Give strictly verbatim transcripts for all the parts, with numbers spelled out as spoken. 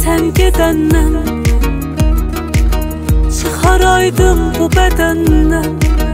sen gedəndən çıxaraydım bu bədəndən.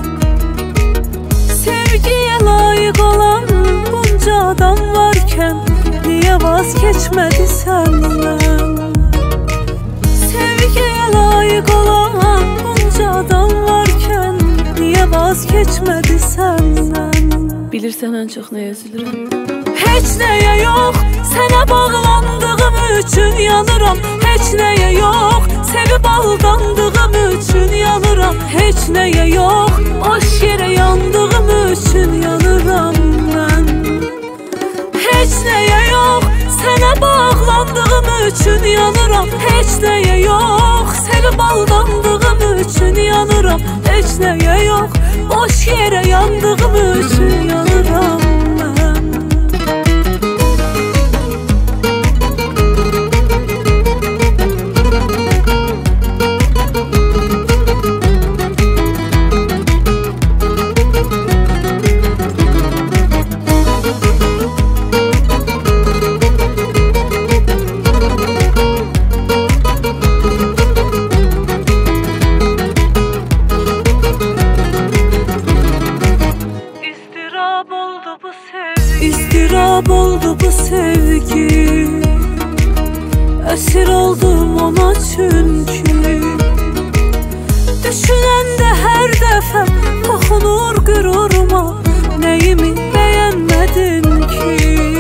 Sevgiyə layiq olan bunca adam varkən niyə vaz keçmədi səndən? Sevgiyə layiq olan bunca adam varkən niyə vaz keçmədi səndən? Bilirsən ən çox nəyə üzülürəm? Heç nəyə yox, sənə bağlandığım üçün yanıram. Heç nəyə yox, sevib aldandığım üçün yanıram. Heç nəyə yox, boş yerə yandığım üçün yanıram mən. Heç nəyə yox, sənə bağlandığım üçün yanıram. Heç nəyə yox, sevib aldandığım üçün yanıram. Heç nəyə yox, boş yerə yandığım üçün yanıram mən. İstirab oldu bu sevgi, əsir oldum ona çünki. Düşünəndə hər dəfə toxunur qüruruma, nəyimi bəyənmədin ki?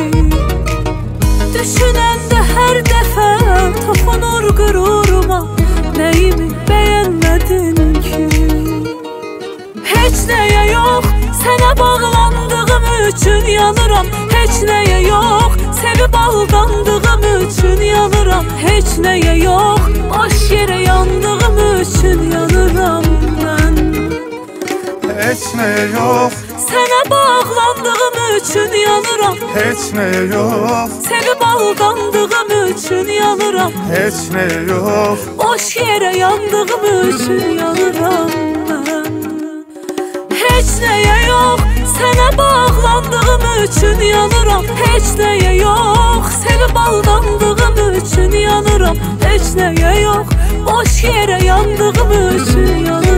Düşünəndə hər dəfə toxunur qüruruma, nəyimi bəyənmədin ki? Heç nəyə yox, sənə bağlandığım üçün yanıram. Heç nəyə yox, sevib aldandığım üçün yanıram. Heç nəyə yox, boş yerə yandığım üçün yanıram mən. Heç nəyə yox, sənə bağlandığım üçün yanıram. heç nəyə yox, sevib aldandığım üçün yanıram. heç nəyə yox, boş yerə yandığım üçün yanıram mən. Heç nəyə yox, sənə bağlandığım üçün yanıram. Heç nəyə yox, sevib aldandığım üçün yanıram. Heç nəyə yox, boş yerə yandığım üçün yanıram.